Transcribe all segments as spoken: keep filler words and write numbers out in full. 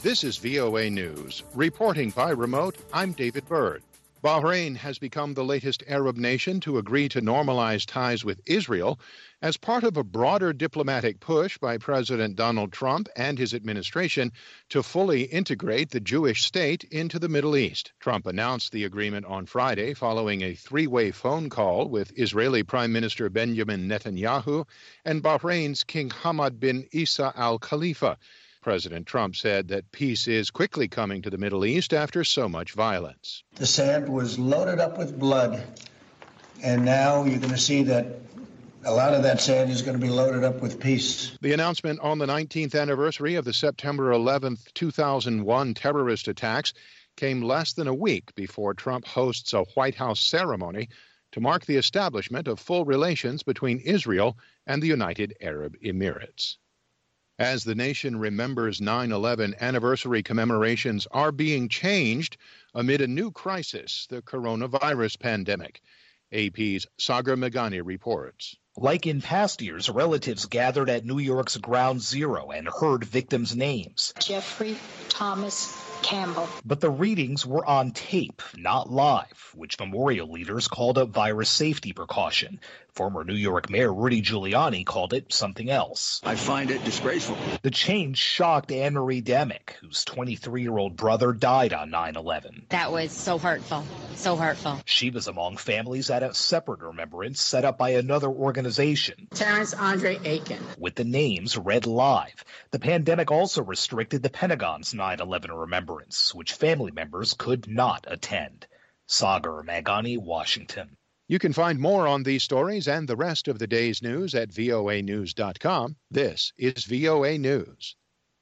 This is V O A News. Reporting by remote, I'm David Byrd. Bahrain has become the latest Arab nation to agree to normalize ties with Israel as part of a broader diplomatic push by President Donald Trump and his administration to fully integrate the Jewish state into the Middle East. Trump announced the agreement on Friday following a three-way phone call with Israeli Prime Minister Benjamin Netanyahu and Bahrain's King Hamad bin Isa Al Khalifa. President Trump said that peace is quickly coming to the Middle East after so much violence. The sand was loaded up with blood, and now you're going to see that a lot of that sand is going to be loaded up with peace. The announcement on the nineteenth anniversary of the September eleventh, two thousand one terrorist attacks came less than a week before Trump hosts a White House ceremony to mark the establishment of full relations between Israel and the United Arab Emirates. As the nation remembers nine eleven, anniversary commemorations are being changed amid a new crisis, the coronavirus pandemic. A P's Sagar Meghani reports. Like in past years, relatives gathered at New York's Ground Zero and heard victims' names. Jeffrey Thomas Campbell. But the readings were on tape, not live, which memorial leaders called a virus safety precaution. Former New York Mayor Rudy Giuliani called it something else. I find it disgraceful. The change shocked Anne Marie Demick, whose twenty-three-year-old brother died on nine eleven. That was so hurtful, so hurtful. She was among families at a separate remembrance set up by another organization, Terrence Andre Aiken, with the names read live. The pandemic also restricted the Pentagon's nine eleven remembrance, which family members could not attend. Sagar Meghani, Washington. You can find more on these stories and the rest of the day's news at V O A news dot com. This is V O A News.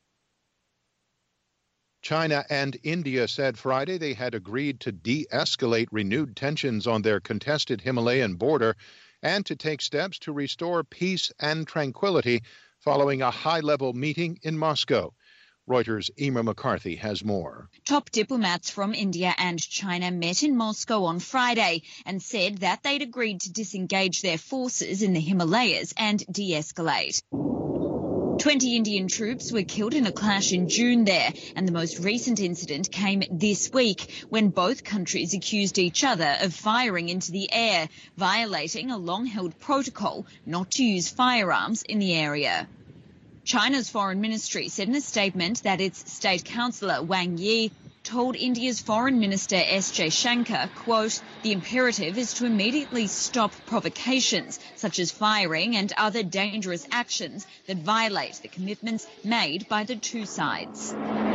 China and India said Friday they had agreed to de-escalate renewed tensions on their contested Himalayan border and to take steps to restore peace and tranquility following a high-level meeting in Moscow. Reuters' Emer McCarthy has more. Top diplomats from India and China met in Moscow on Friday and said that they'd agreed to disengage their forces in the Himalayas and de-escalate. Twenty Indian troops were killed in a clash in June there, and the most recent incident came this week when both countries accused each other of firing into the air, violating a long-held protocol not to use firearms in the area. China's foreign ministry said in a statement that its state councillor Wang Yi told India's foreign minister S. Jaishankar, quote, the imperative is to immediately stop provocations such as firing and other dangerous actions that violate the commitments made by the two sides.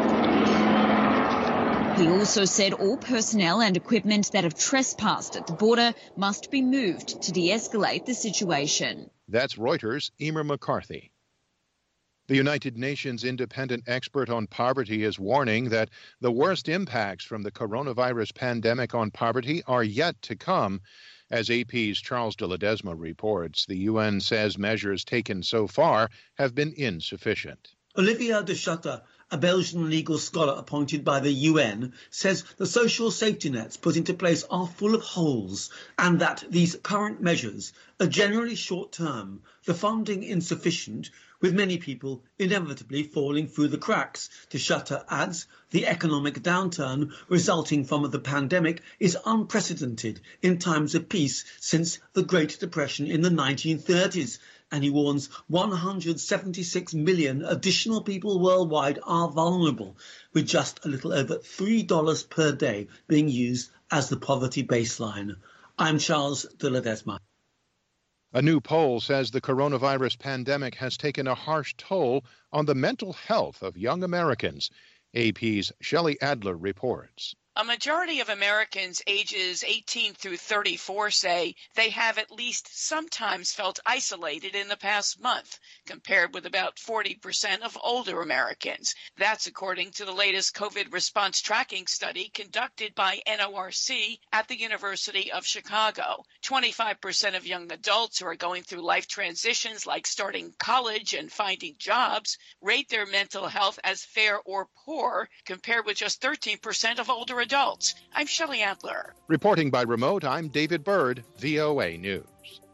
He also said all personnel and equipment that have trespassed at the border must be moved to de-escalate the situation. That's Reuters' Emer McCarthy. The United Nations independent expert on poverty is warning that the worst impacts from the coronavirus pandemic on poverty are yet to come. As A P's Charles de Ledesma reports, the U N says measures taken so far have been insufficient. Olivier de Schutter, a Belgian legal scholar appointed by the U N, says the social safety nets put into place are full of holes and that these current measures are generally short-term, the funding insufficient, with many people inevitably falling through the cracks. De Schutter adds, the economic downturn resulting from the pandemic is unprecedented in times of peace since the Great Depression in the nineteen thirties. And he warns one hundred seventy-six million additional people worldwide are vulnerable, with just a little over three dollars per day being used as the poverty baseline. I'm Charles de Ledesma. A new poll says the coronavirus pandemic has taken a harsh toll on the mental health of young Americans. A P's Shelley Adler reports. A majority of Americans ages eighteen through thirty-four say they have at least sometimes felt isolated in the past month, compared with about forty percent of older Americans. That's according to the latest COVID response tracking study conducted by N O R C at the University of Chicago. twenty-five percent of young adults who are going through life transitions like starting college and finding jobs rate their mental health as fair or poor, compared with just thirteen percent of older adults. I'm Shelley Adler. Reporting by remote, I'm David Byrd, V O A News.